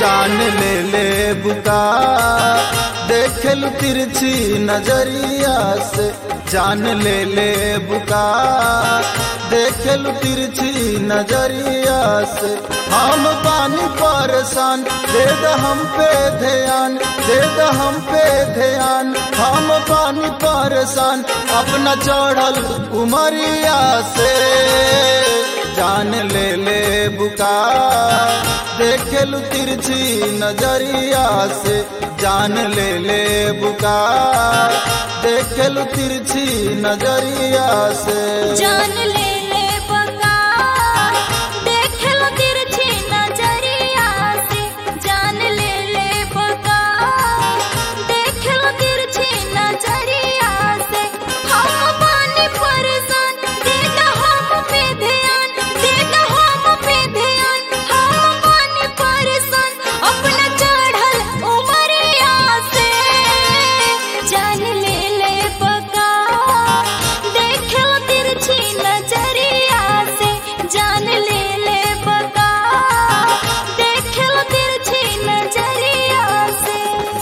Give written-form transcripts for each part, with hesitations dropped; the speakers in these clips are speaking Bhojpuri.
जान ले बुका देखलू तिरछी नजरिया से, जान ले बुका देखलू तिरछी नजरिया से। हम पानी परेशान, दे द हम पे ध्यान, दे द हम पे ध्यान। हम पानी परेशान अपना चढ़ल उमरिया से, जान ले बुका देखलू तिरछी नजरिया से, जान ले बुका देखलू तिरछी नजरिया से। जान ले बुका देखलू तिरछी नजरिया से, जान ले बुका देखलू तिरछी नजरिया से। हम पानी परेशान, दे द हम पे ध्यान, दे द हम पे ध्यान। हम पानी परेशान अपना चढ़ल उमरिया से, जान ले बुका देखलू तिरछी नजरिया से, जान ले बुका देखलू तिरछी नजरिया से।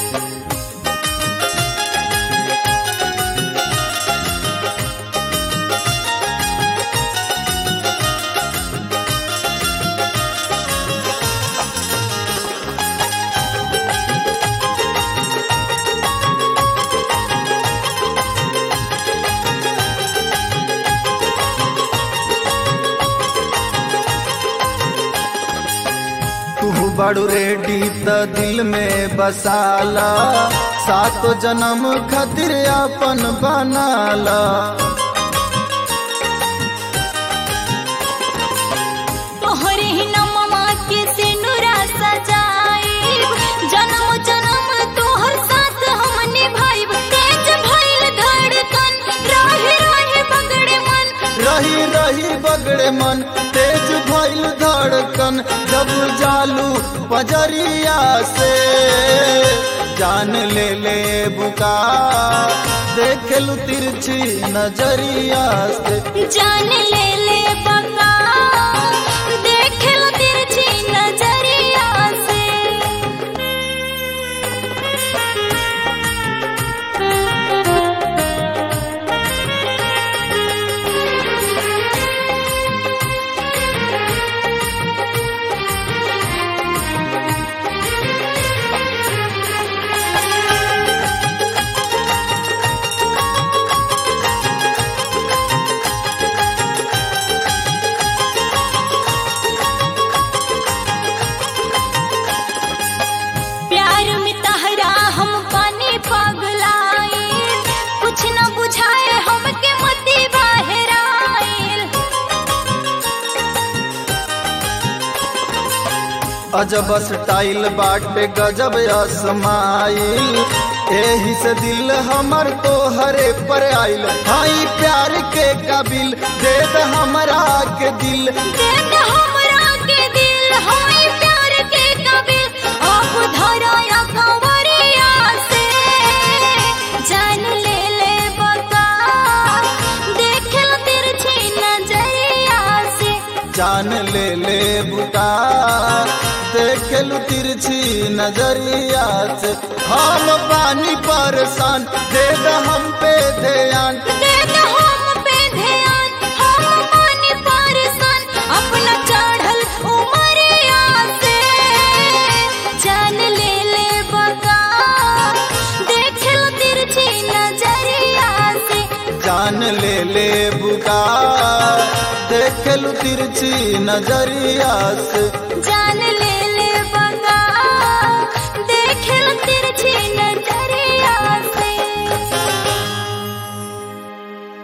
तू बड़ू रेडी त दिल में बसाला, सातो जन्म खातिर अपन बनाला। तोहरे ही नमवा के सिनुरा सजाइब, जन्म जन्म तोहर साथ हम निभाइब। तेज भइल धड़कन, रही रही बगड़े मन, रही रही बगड़े मन, तेज भइल धड़कन जब जालू पजरिया से। जान ले बुका देखलू तिरछी नजरिया से, जान ले बुका देखलू तिरछी नजरिया से। प्यार में तहरा हम पानी पगलाइल, कुछ न बुझाए हमके मती बहराइल। अजब स्टाइल बाटे गजब असमाइल, एही से दिल हमर तोहरे पर आइल। हाई प्यार के काबिल दे द हमरा के दिल, दे द हमरा के दिल। हाय प्यार के काबिल आप धराया कंवरिया से, जान ले बुका देखलू तिरछी नजरिया से, जान ले बुका देखलू तिरछी नजरिया से। हम पानी परेशान, दे द हम पे ध्यान, दे द हम पे ध्यान। हम पानी परेशान अपना चढ़ल उमरिया से, जान ले बुका देखलू तिरछी नजरिया से, जान ले बुका देखलू तिरछी नजरिया से। जान